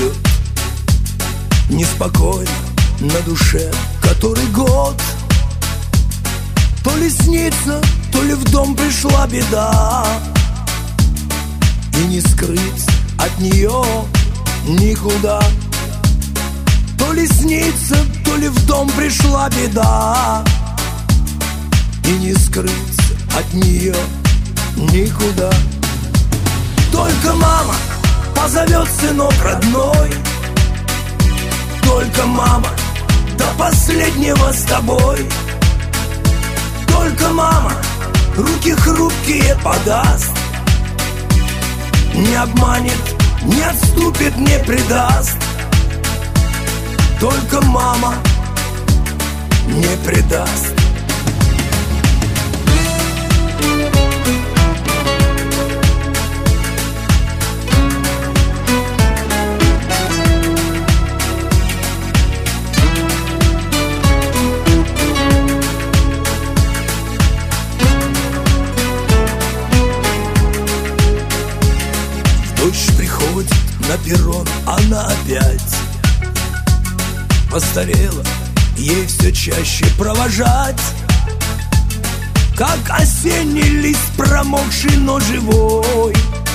идет неспокойно на душе который год. То ли снится, то ли в дом пришла беда, и не скрыть от нее никуда. То ли снится, то ли в дом пришла беда, и не скрыться от нее никуда. Только мама позовет сынок родной, только мама до последнего с тобой. Только мама руки хрупкие подаст, не обманет, не отступит, не предаст. Только мама не предаст. Дождь приходит на перрон, она опять постарела, ей все чаще провожать. Как осенний лист промокший, но живой,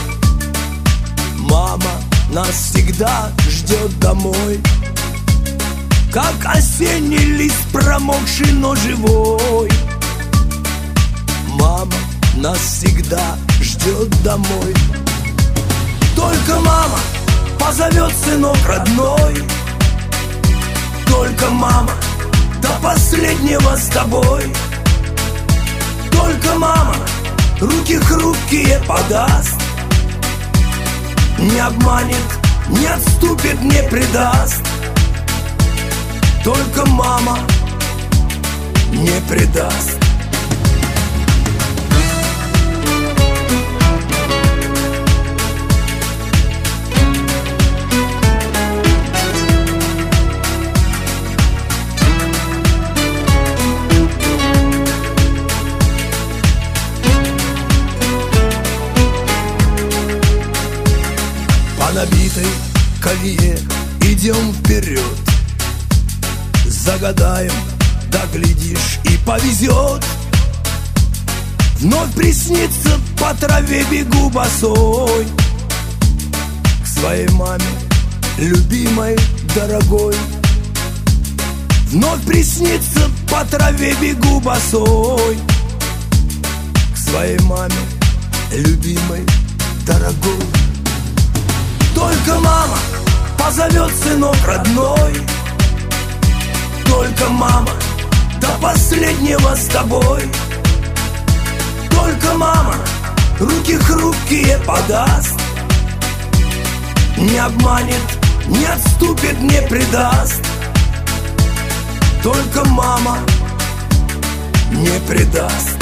мама нас всегда ждет домой. Как осенний лист промокший, но живой, мама нас всегда ждет домой. Только мама позовет сынок родной, только мама до последнего с тобой. Только мама руки хрупкие подаст, не обманет, не отступит, не предаст. Только мама не предаст. По набитой колее идем вперед, загадаем, да глядишь и повезет. Вновь приснится, по траве бегу босой к своей маме, любимой, дорогой. Вновь приснится, по траве бегу босой к своей маме, любимой, дорогой. Только мама позовет сынок родной, только мама до последнего с тобой. Только мама руки хрупкие подаст, не обманет, не отступит, не предаст. Только мама не предаст.